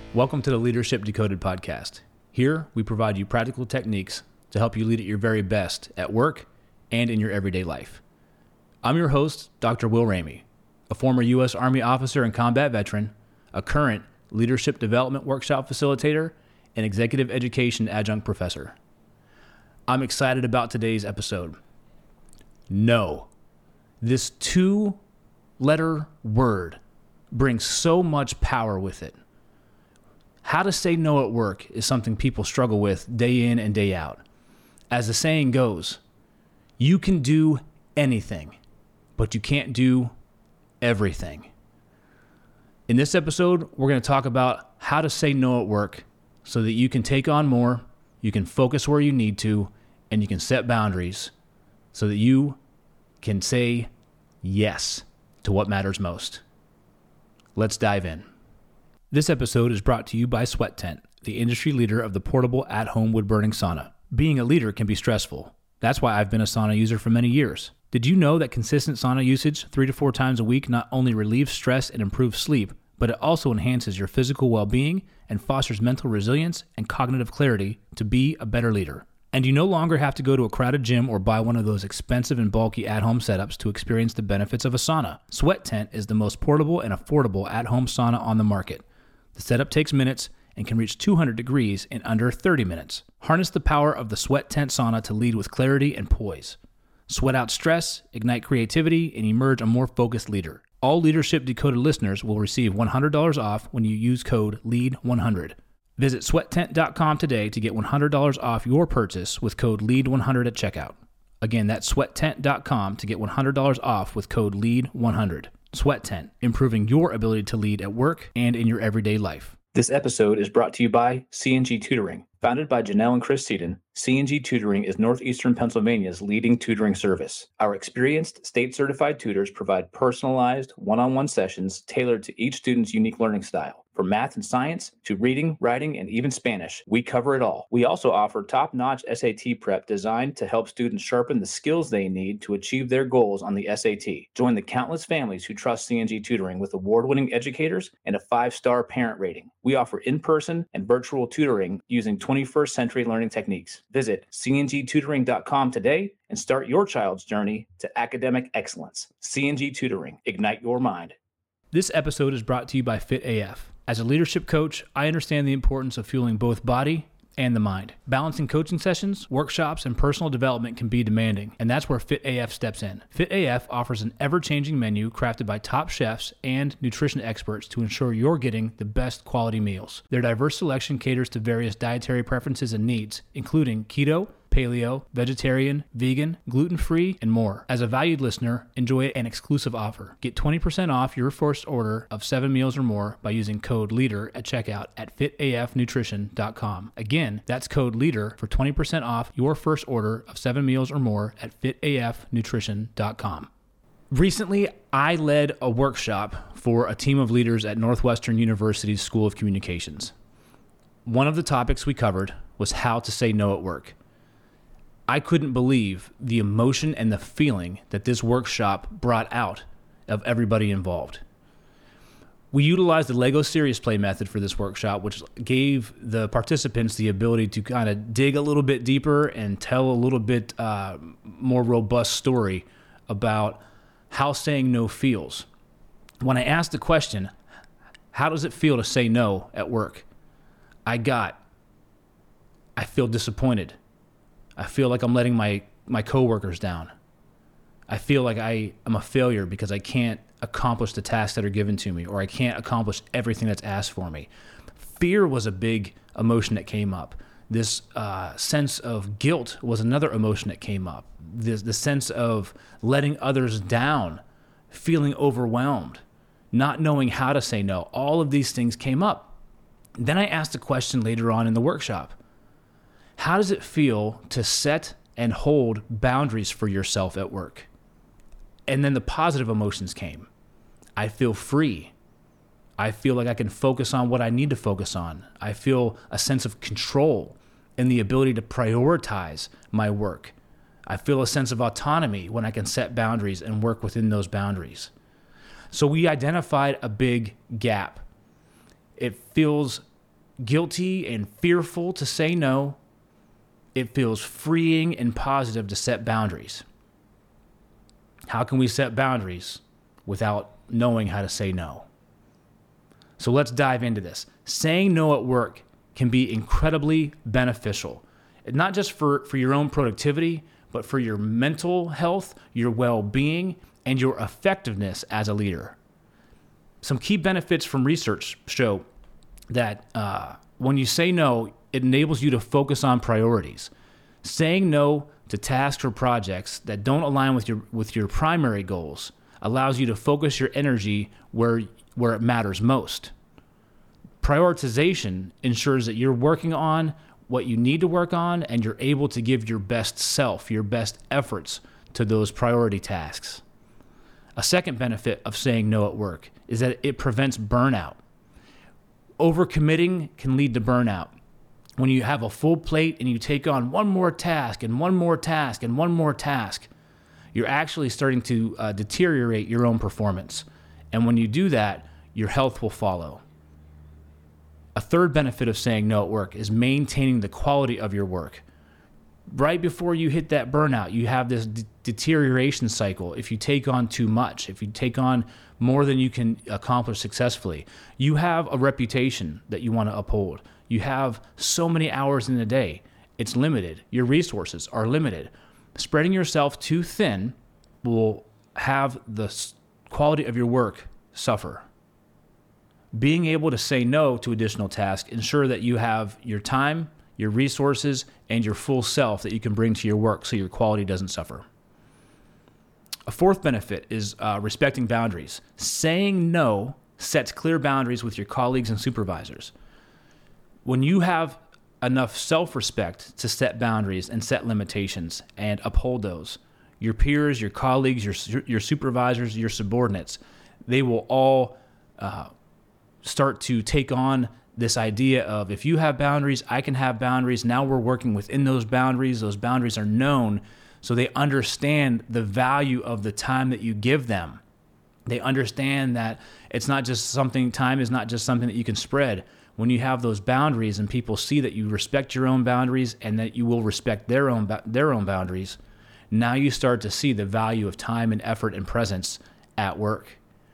Welcome to the Leadership Decoded podcast. Here, we provide you practical techniques to help you lead at your very best at work and in your everyday life. I'm your host, Dr. Will Ramey, a former U.S. Army officer and combat veteran, a current leadership development workshop facilitator, and executive education adjunct professor. I'm excited about today's episode. No. This two-letter word brings so much power with it. How to say no at work is something people struggle with day in and day out. As the saying goes, you can do anything, but you can't do everything. In this episode, we're going to talk about how to say no at work so that you can take on more, you can focus where you need to, and you can set boundaries so that you can say yes to what matters most. Let's dive in. This episode is brought to you by Sweat Tent, the industry leader of the portable at-home wood-burning sauna. Being a leader can be stressful. That's why I've been a sauna user for many years. Did you know that consistent sauna usage 3 to 4 times a week not only relieves stress and improves sleep, but it also enhances your physical well-being and fosters mental resilience and cognitive clarity to be a better leader? And you no longer have to go to a crowded gym or buy one of those expensive and bulky at-home setups to experience the benefits of a sauna. Sweat Tent is the most portable and affordable at-home sauna on the market. The setup takes minutes and can reach 200 degrees in under 30 minutes. Harness the power of the Sweat Tent sauna to lead with clarity and poise. Sweat out stress, ignite creativity, and emerge a more focused leader. All Leadership Decoded listeners will receive $100 off when you use code LEAD100. Visit sweattent.com today to get $100 off your purchase with code LEAD100 at checkout. Again, that's sweattent.com to get $100 off with code LEAD100. Sweat Tent, improving your ability to lead at work and in your everyday life. This episode is brought to you by C&G Tutoring. Founded by Janelle and Chris Seaton, C&G Tutoring is Northeastern Pennsylvania's leading tutoring service. Our experienced, state-certified tutors provide personalized, one-on-one sessions tailored to each student's unique learning style. From math and science to reading, writing, and even Spanish, we cover it all. We also offer top-notch SAT prep designed to help students sharpen the skills they need to achieve their goals on the SAT. Join the countless families who trust C&G Tutoring with award-winning educators and a 5-star parent rating. We offer in-person and virtual tutoring using 21st century learning techniques. Visit cngtutoring.com today and start your child's journey to academic excellence. C&G Tutoring, ignite your mind. This episode is brought to you by Fit AF. As a leadership coach, I understand the importance of fueling both body and the mind. Balancing coaching sessions, workshops, and personal development can be demanding, and that's where Fit AF steps in. Fit AF offers an ever-changing menu crafted by top chefs and nutrition experts to ensure you're getting the best quality meals. Their diverse selection caters to various dietary preferences and needs, including keto, paleo, vegetarian, vegan, gluten-free, and more. As a valued listener, enjoy an exclusive offer. Get 20% off your first order of 7 meals or more by using code LEADER at checkout at fitafnutrition.com. Again, that's code LEADER for 20% off your first order of 7 meals or more at fitafnutrition.com. Recently, I led a workshop for a team of leaders at Northwestern University's School of Communications. One of the topics we covered was how to say no at work. I couldn't believe the emotion and the feeling that this workshop brought out of everybody involved. We utilized the Lego Serious Play method for this workshop, which gave the participants the ability to kind of dig a little bit deeper and tell a little bit more robust story about how saying no feels. When I asked the question, how does it feel to say no at work? I feel disappointed. I feel like I'm letting my coworkers down. I feel like I am a failure because I can't accomplish the tasks that are given to me, or I can't accomplish everything that's asked for me. Fear was a big emotion that came up. This sense of guilt was another emotion that came up. The sense of letting others down, feeling overwhelmed, not knowing how to say no. All of these things came up. Then I asked a question later on in the workshop. How does it feel to set and hold boundaries for yourself at work? And then the positive emotions came. I feel free. I feel like I can focus on what I need to focus on. I feel a sense of control and the ability to prioritize my work. I feel a sense of autonomy when I can set boundaries and work within those boundaries. So we identified a big gap. It feels guilty and fearful to say no, it feels freeing and positive to set boundaries. How can we set boundaries without knowing how to say no? So let's dive into this. Saying no at work can be incredibly beneficial, not just for your own productivity, but for your mental health, your well-being, and your effectiveness as a leader. Some key benefits from research show that when you say no, it enables you to focus on priorities. Saying no to tasks or projects that don't align with your primary goals allows you to focus your energy where it matters most. Prioritization ensures that you're working on what you need to work on and you're able to give your best self, your best efforts to those priority tasks. A second benefit of saying no at work is that it prevents burnout. Overcommitting can lead to burnout. When you have a full plate and you take on one more task and one more task and one more task, you're actually starting to deteriorate your own performance. And when you do that, your health will follow. A third benefit of saying no at work is maintaining the quality of your work. Right before you hit that burnout, you have this deterioration cycle. If you take on too much, if you take on more than you can accomplish successfully, you have a reputation that you want to uphold. You have so many hours in a day. It's limited. Your resources are limited. Spreading yourself too thin will have the quality of your work suffer. Being able to say no to additional tasks ensure that you have your time, your resources, and your full self that you can bring to your work so your quality doesn't suffer. A fourth benefit is respecting boundaries. Saying no sets clear boundaries with your colleagues and supervisors. When you have enough self-respect to set boundaries and set limitations and uphold those, your peers, your colleagues, your supervisors, your subordinates, they will all start to take on this idea of, if you have boundaries, I can have boundaries. Now we're working within those boundaries. Those boundaries are known, so they understand the value of the time that you give them. They understand that time is not just something that you can spread. When you have those boundaries and people see that you respect your own boundaries and that you will respect their own boundaries, now you start to see the value of time and effort and presence at work.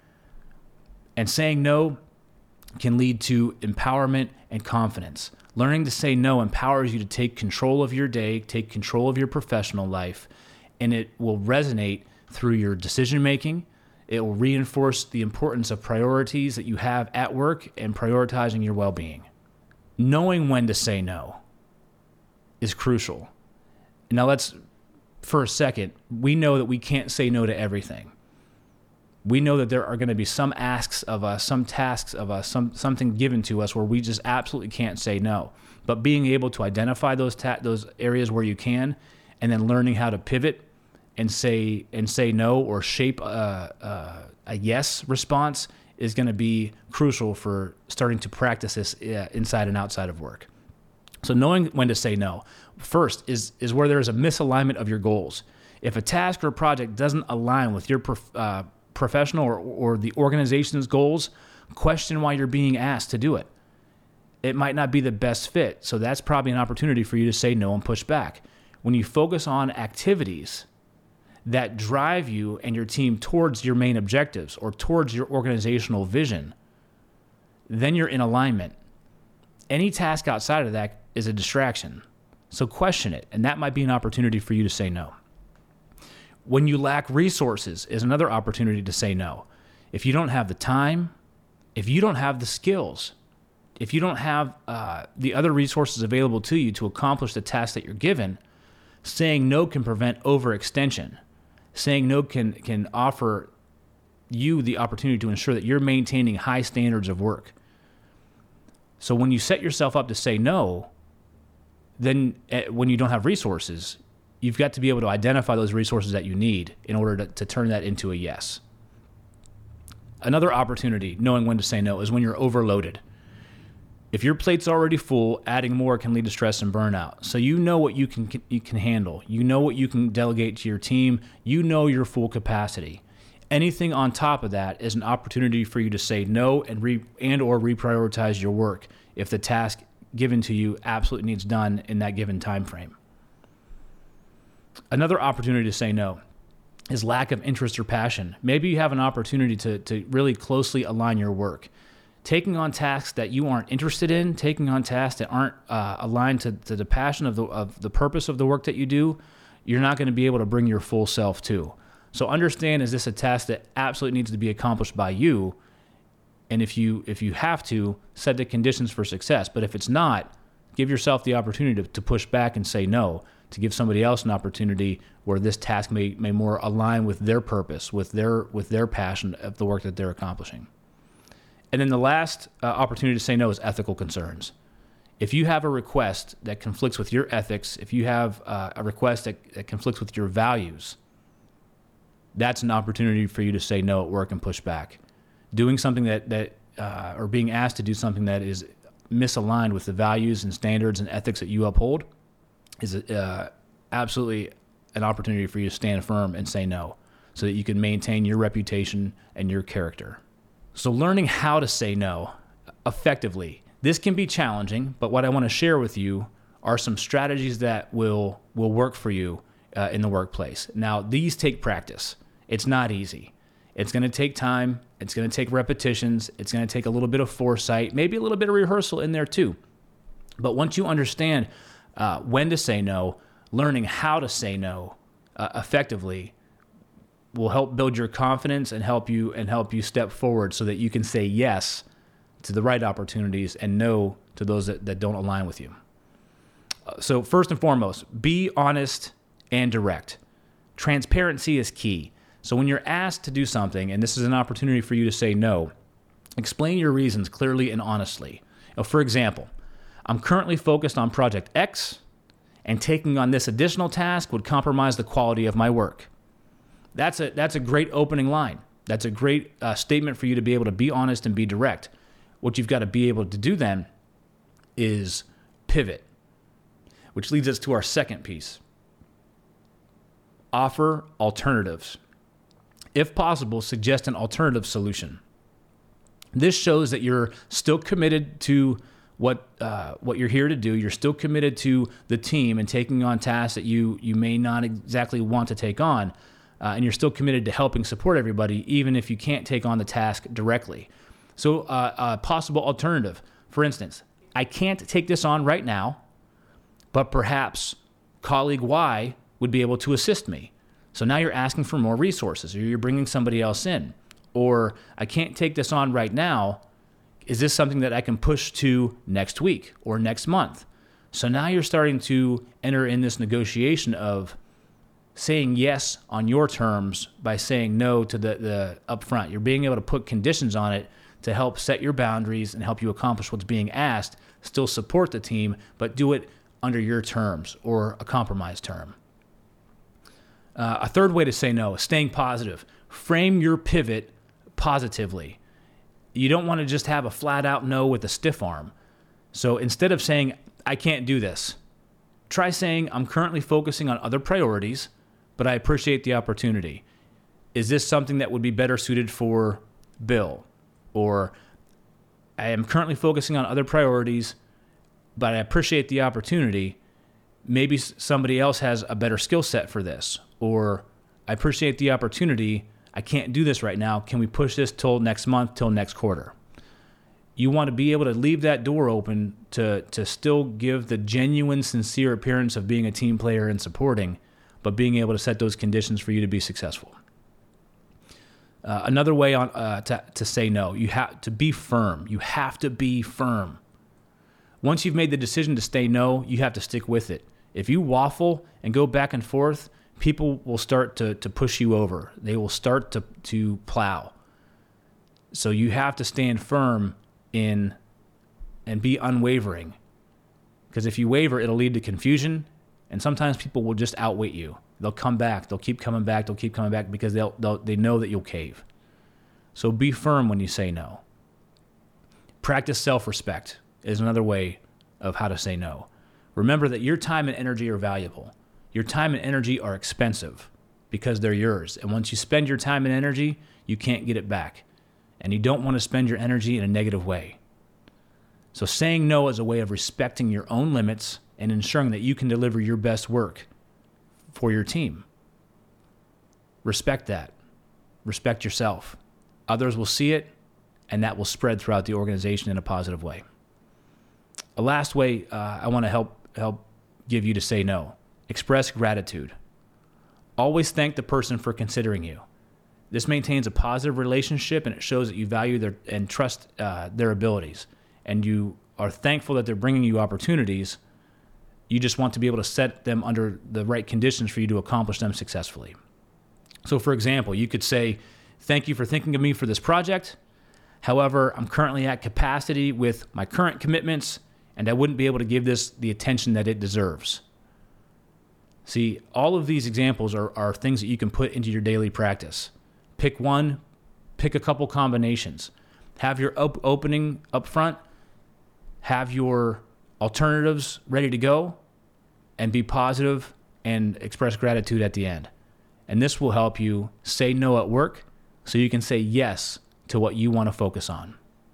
And saying no can lead to empowerment and confidence. Learning to say no empowers you to take control of your day, take control of your professional life, and it will resonate through your decision making. It will reinforce the importance of priorities that you have at work and prioritizing your well-being. Knowing when to say no is crucial. Now for a second, we know that we can't say no to everything. We know that there are going to be some asks of us, some tasks of us, something given to us where we just absolutely can't say no. But being able to identify those areas where you can, and then learning how to pivot and say no, or shape a yes response, is going to be crucial for starting to practice this inside and outside of work. So knowing when to say no, first, is where there is a misalignment of your goals. If a task or project doesn't align with your professional or the organization's goals, question why you're being asked to do it. It might not be the best fit, so that's probably an opportunity for you to say no and push back. When you focus on activities that drive you and your team towards your main objectives or towards your organizational vision, then you're in alignment. Any task outside of that is a distraction, so question it, and that might be an opportunity for you to say no. When you lack resources is another opportunity to say no. If you don't have the time, if you don't have the skills, if you don't have the other resources available to you to accomplish the task that you're given, saying no can prevent overextension. Saying no can offer you the opportunity to ensure that you're maintaining high standards of work. So when you set yourself up to say no, then when you don't have resources, you've got to be able to identify those resources that you need in order to turn that into a yes. Another opportunity, knowing when to say no, is when you're overloaded. If your plate's already full, adding more can lead to stress and burnout. So you know what you can handle. You know what you can delegate to your team. You know your full capacity. Anything on top of that is an opportunity for you to say no and or reprioritize your work if the task given to you absolutely needs done in that given time frame. Another opportunity to say no is lack of interest or passion. Maybe you have an opportunity to really closely align your work. Taking on tasks that you aren't interested in, taking on tasks that aren't aligned to the passion of the purpose of the work that you do, you're not going to be able to bring your full self to. So understand, is this a task that absolutely needs to be accomplished by you? And if you have to, set the conditions for success. But if it's not, give yourself the opportunity to push back and say no, to give somebody else an opportunity where this task may more align with their purpose, with their passion of the work that they're accomplishing. And then the last opportunity to say no is ethical concerns. If you have a request that conflicts with your ethics, if you have a request that conflicts with your values, that's an opportunity for you to say no at work and push back. Doing something or being asked to do something that is misaligned with the values and standards and ethics that you uphold is absolutely an opportunity for you to stand firm and say no, so that you can maintain your reputation and your character. So learning how to say no effectively. This can be challenging, but what I want to share with you are some strategies that will work for you in the workplace. Now, these take practice. It's not easy. It's going to take time. It's going to take repetitions. It's going to take a little bit of foresight, maybe a little bit of rehearsal in there too. But once you understand when to say no, learning how to say no effectively will help build your confidence and help you step forward so that you can say yes to the right opportunities and no to those that don't align with you. So first and foremost, be honest and direct. Transparency is key. So when you're asked to do something, and this is an opportunity for you to say no, explain your reasons clearly and honestly. For example, I'm currently focused on Project X, and taking on this additional task would compromise the quality of my work. That's a great opening line. That's a great statement for you to be able to be honest and be direct. What you've got to be able to do then is pivot, which leads us to our second piece. Offer alternatives. If possible, suggest an alternative solution. This shows that you're still committed to what you're here to do. You're still committed to the team and taking on tasks that you may not exactly want to take on. And you're still committed to helping support everybody, even if you can't take on the task directly. So a possible alternative, for instance, I can't take this on right now, but perhaps colleague Y would be able to assist me. So now you're asking for more resources, or you're bringing somebody else in. Or I can't take this on right now. Is this something that I can push to next week or next month? So now you're starting to enter in this negotiation of saying yes on your terms by saying no to the upfront. You're being able to put conditions on it to help set your boundaries and help you accomplish what's being asked, still support the team, but do it under your terms or a compromise term. A third way to say no is staying positive. Frame your pivot positively. You don't want to just have a flat out no with a stiff arm. So instead of saying, I can't do this, try saying, I'm currently focusing on other priorities, but I appreciate the opportunity. Is this something that would be better suited for Bill? Or I am currently focusing on other priorities, but I appreciate the opportunity. Maybe somebody else has a better skill set for this. Or I appreciate the opportunity. I can't do this right now. Can we push this till next month, till next quarter? You want to be able to leave that door open to still give the genuine, sincere appearance of being a team player and supporting, but being able to set those conditions for you to be successful. Another way to say no, you have to be firm. You have to be firm. Once you've made the decision to say no, you have to stick with it. If you waffle and go back and forth, people will start to push you over. They will start to plow. So you have to stand firm and be unwavering. Because if you waver, it'll lead to confusion, and sometimes people will just outweight you. They'll come back. They'll keep coming back. They'll keep coming back because they know that you'll cave. So be firm when you say no. Practice self-respect is another way of how to say no. Remember that your time and energy are valuable. Your time and energy are expensive because they're yours. And once you spend your time and energy, you can't get it back. And you don't want to spend your energy in a negative way. So saying no is a way of respecting your own limits and ensuring that you can deliver your best work for your team. Respect that. Respect yourself. Others will see it, and that will spread throughout the organization in a positive way. A last way I want to help give you to say no. Express gratitude. Always thank the person for considering you. This maintains a positive relationship, and it shows that you value and trust their abilities, and you are thankful that they're bringing you opportunities. You just want to be able to set them under the right conditions for you to accomplish them successfully. So, for example, you could say, "Thank you for thinking of me for this project. However, I'm currently at capacity with my current commitments, and I wouldn't be able to give this the attention that it deserves." See, all of these examples are things that you can put into your daily practice. Pick one, pick a couple combinations. Have your opening up front, have your alternatives ready to go, and be positive and express gratitude at the end. And this will help you say no at work so you can say yes to what you want to focus on.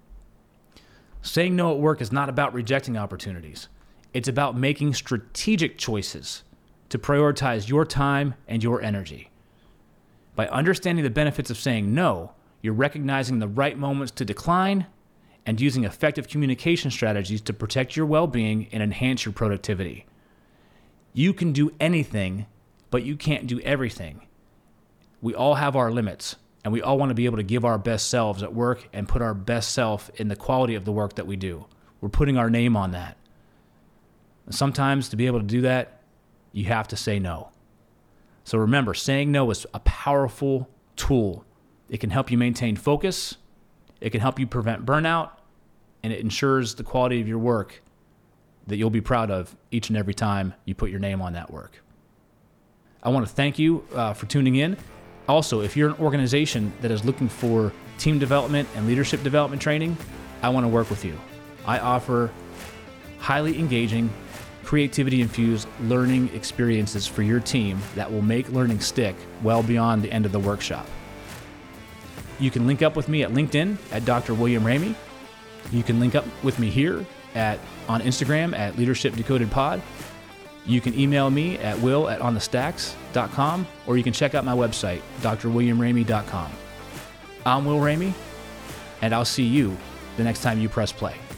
Saying no at work is not about rejecting opportunities. It's about making strategic choices to prioritize your time and your energy. By understanding the benefits of saying no, you're recognizing the right moments to decline and using effective communication strategies to protect your well-being and enhance your productivity. You can do anything, but you can't do everything. We all have our limits, and we all want to be able to give our best selves at work and put our best self in the quality of the work that we do. We're putting our name on that. And sometimes to be able to do that, you have to say no. So remember, saying no is a powerful tool. It can help you maintain focus, it can help you prevent burnout, and it ensures the quality of your work that you'll be proud of each and every time you put your name on that work. I want to thank you for tuning in. Also, if you're an organization that is looking for team development and leadership development training, I want to work with you. I offer highly engaging, creativity-infused learning experiences for your team that will make learning stick well beyond the end of the workshop. You can link up with me at LinkedIn at Dr. William Ramey. You can link up with me here on Instagram at Leadership Decoded Pod. You can email me at will@onthestacks.com, or you can check out my website, drwilliamramey.com. I'm Will Ramey, and I'll see you the next time you press play.